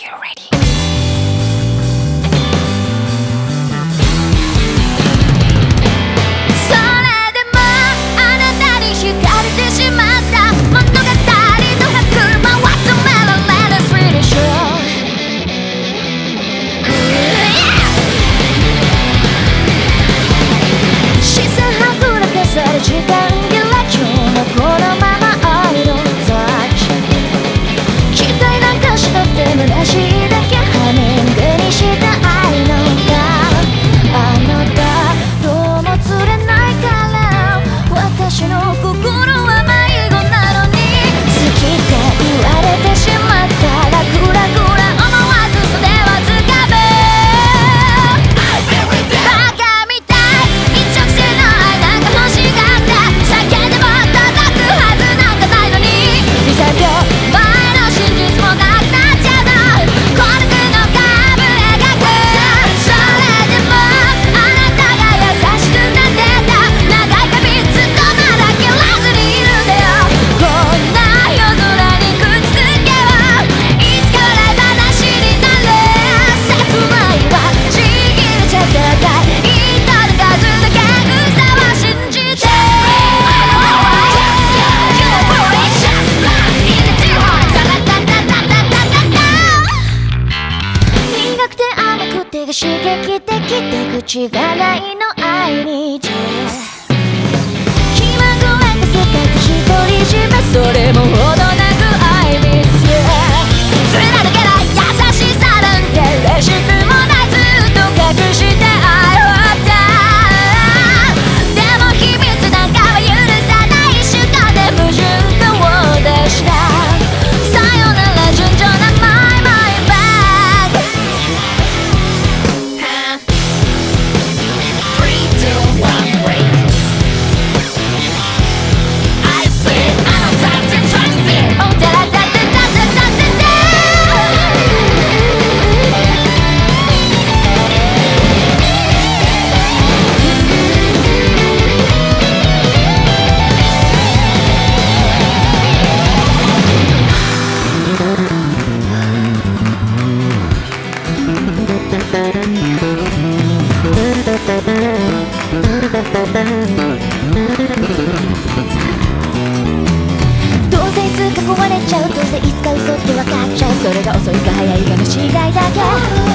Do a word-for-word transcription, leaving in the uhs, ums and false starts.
you ready? それでもあなたに惹かれてしまった物語の歯車は止められない Pretty sure視線はぐらかされ時間切れ今日もこのまま愛のタッチ期待なんかしたって虚しいだけハミングにした愛の歌あなたどうも釣れないから私の心は迷子なのに好きって言われてしまったらグラグラ思わず袖はつかむバカみたい一直線の愛なんか欲しがった叫んでも届くはずなんかないのににさんびょうまえの真実もなくなっちゃうのコルクのカーブ描くそれでもあなたが優しくなってた長い髪ずっとまだ切らずにいるんだよこんな夜空にくっつけばいつか笑い話になる切ないわちぎれちゃったかい言いたる数だけ嘘は信じて苦くて甘くて刺激的で口がないの愛にて気まぐれがせかく独り占めそれもほどなく I miss you 貫けない優しさなんて嬉しくもないずっと隠して愛をでも秘密なんかは許さない一瞬間で矛盾を出したさよなら順調な My My Back three, two, one, break I say I don't have to trust it Oh da da da da da da da da どうせいつか壊れちゃうどうせいつか嘘って分かっちゃうそれが遅いか早いかの違いだけ